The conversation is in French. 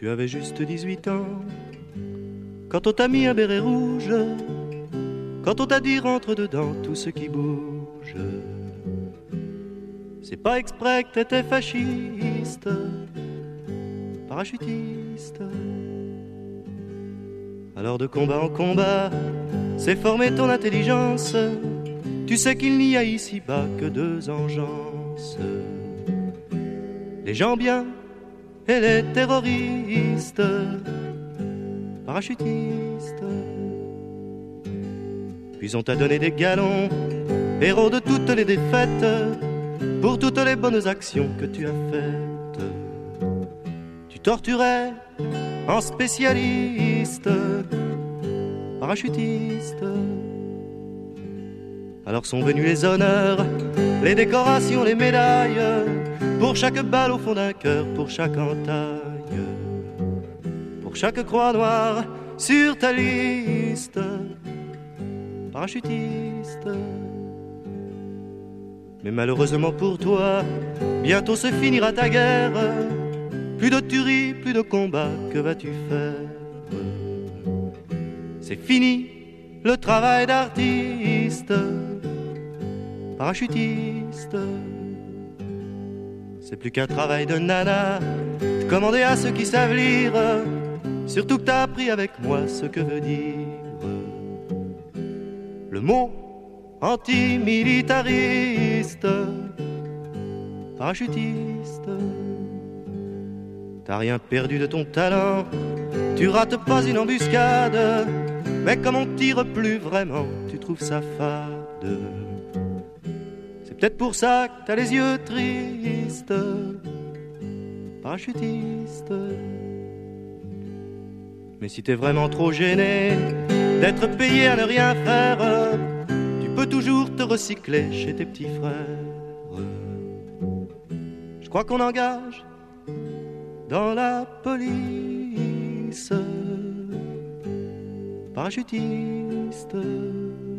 Tu avais juste 18 ans quand on t'a mis un béret rouge, quand on t'a dit rentre dedans tout ce qui bouge. C'est pas exprès que t'étais fasciste, parachutiste. Alors de combat en combat, c'est former ton intelligence. Tu sais qu'il n'y a ici-bas que deux engences, les gens bien et les terroristes, parachutistes. Puis on t'a donné des galons, héros de toutes les défaites, pour toutes les bonnes actions que tu as faites. Tu torturais en spécialiste, parachutiste. Alors sont venus les honneurs, les décorations, les médailles, pour chaque balle au fond d'un cœur, pour chaque entaille, pour chaque croix noire sur ta liste, parachutiste. Mais malheureusement pour toi, bientôt se finira ta guerre. Plus de tuerie, plus de combat, que vas-tu faire? C'est fini le travail d'artiste, parachutiste. C'est plus qu'un travail de nana, de commander à ceux qui savent lire. Surtout que t'as appris avec moi ce que veut dire le mot antimilitariste, parachutiste. T'as rien perdu de ton talent, tu rates pas une embuscade, mais comme on tire plus vraiment, tu trouves ça fade. C'est peut-être pour ça que t'as les yeux tristes, parachutiste. Mais si t'es vraiment trop gêné d'être payé à ne rien faire, tu peux toujours te recycler chez tes petits frères. Je crois qu'on engage dans la police, parachutiste.